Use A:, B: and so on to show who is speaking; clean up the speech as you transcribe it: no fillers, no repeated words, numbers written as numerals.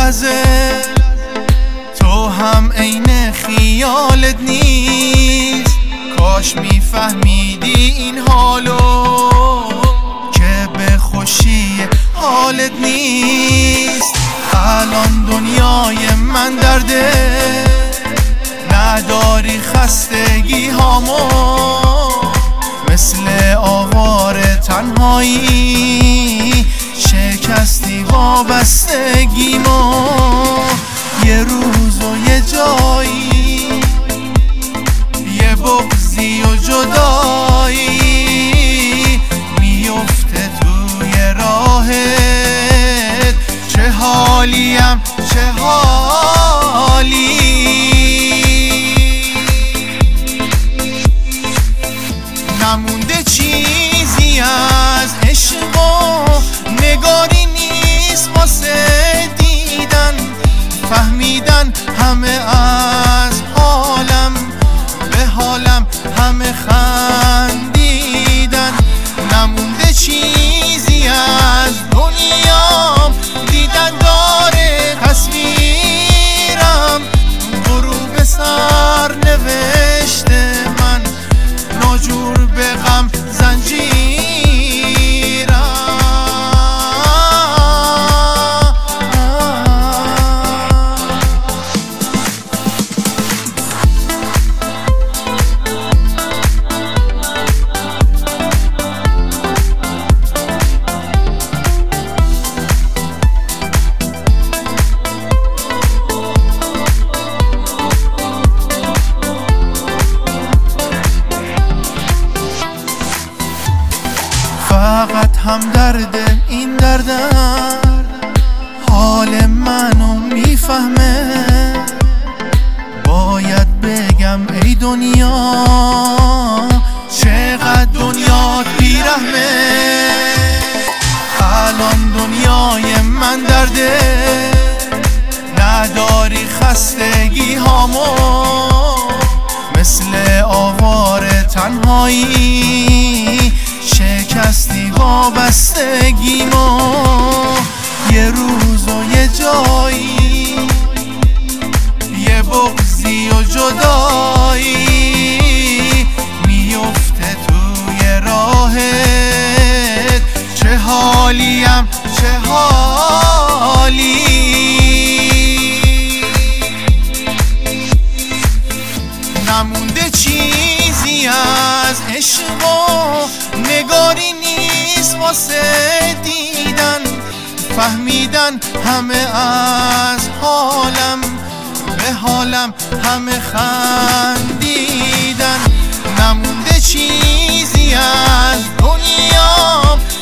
A: لحظه تو هم عین خیالت نیست. کاش میفهمیدی این حالو که به خوشی حالت نیست. الان دنیای من درده، نداری خستگی هامو، مثل آوار تنهایی شکستی وابستگیمو. یه روز و یه جایی، یه بغضی و جدایی میفته توی راهت. چه حالیم چه حالی، نمونده چیزی از عشق و نگاری نیست واسه دیدن، فهمیدن همه از حالم، به حالم همه خندیدن. نمونده چیزی از دنیام، دیدن داره تصویرم، غروب سر نوشته من ناجور به غم فقط هم درد این دردم حال منو میفهمه. باید بگم ای دنیا چقدر دنیا بیرحمه. الان دنیای من درده، نداری خستگی هامو، مثل آوار تنهایی شکستی وابستگیمو. یه روز و یه جایی، یه بغضی و جدایی میفته توی راهت. چه حالیم چه حالی، نمونده چیزی از عشق و نگاری نیست واسه دیدن، فهمیدن همه از حالم، به حالم همه خندیدن. نمونده چیزی از دنیام،